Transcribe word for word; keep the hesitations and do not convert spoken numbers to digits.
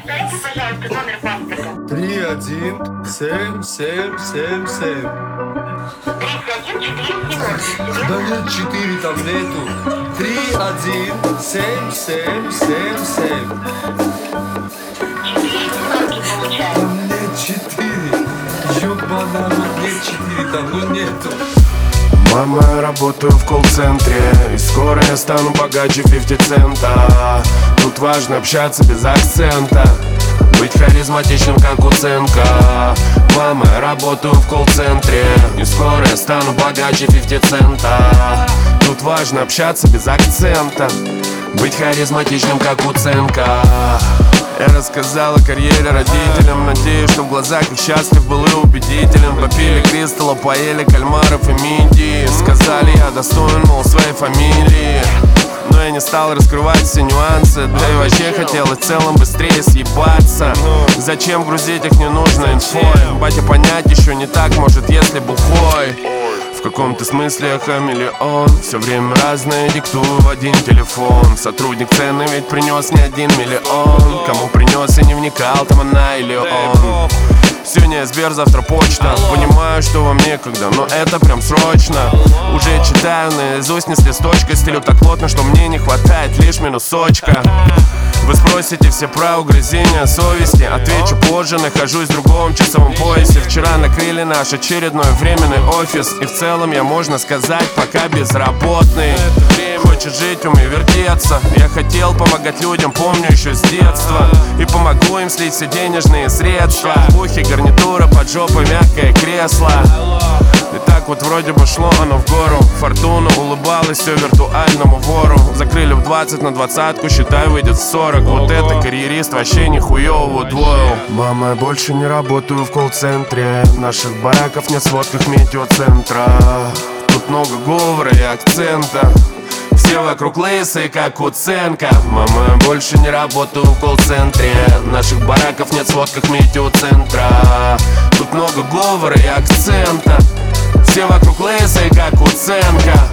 Дайте, пожалуйста, номер паспорта. Три один семь семь семь семь. тридцать один четыре Да нет, четыре там нету. Три один семь семь семь семь. четыре семерки получается. Там нет четыре. Ёбана, ну нет четыре, там ну нету. Мама, я работаю в колл-центре, и скоро я стану богаче пятьдесят цента. Тут важно общаться без акцента, быть харизматичным, как Уценко. Мама, я работаю в колл-центре, и скоро я стану богаче пятьдесят цента. Тут важно общаться без акцента, быть харизматичным, как Уценко. Я рассказал о карьере родителям, надеюсь, что в глазах их счастлив был и убедителен. Попили кристалла, поели кальмаров и мидии. Сказали, я достоин, мол, своей фамилии. Но я не стал раскрывать все нюансы, да и вообще хотел в целом быстрее съебаться. Зачем грузить их ненужной инфой? Батя понять еще не так, может, если бухой. В каком-то смысле я хамелеон, все время разное диктую в один телефон. Сотрудник цены ведь принес не один миллион. Кому принес и не вникал, там она или он. Сегодня Сбер, завтра почта. Понимаю, что вам некогда, но это прям срочно. Уже читаю наизусть, не с листочка. Стелю так плотно, что мне не хватает лишь минусочка. Вы спросите все про угрызения совести. Отвечу позже, нахожусь в другом часовом поясе. Вчера накрыли наш очередной временный офис, и в целом я, можно сказать, пока безработный. Хочет жить, умей вертеться. Я хотел помогать людям, помню еще с детства. И помогу им слить все денежные средства. В ухе гарнитура, под жопой мягкое кресло. И так вот вроде бы шло оно в гору. Фортуна улыбалась все виртуальному вору. Закрыли в двадцать на двадцатку, считай, выйдет сорок. Вот это карьерист вообще нихуёво удвоил. Мама, я больше не работаю в колл-центре. Наших бараков нет в сводках метеоцентра. Тут много говора и акцента. Все вокруг лысые, как Уценко. Мама, я больше не работаю в колл-центре. Наших бараков нет в сводках метеоцентра. Тут много говора и акцента. Все вокруг лысые, как Уценко.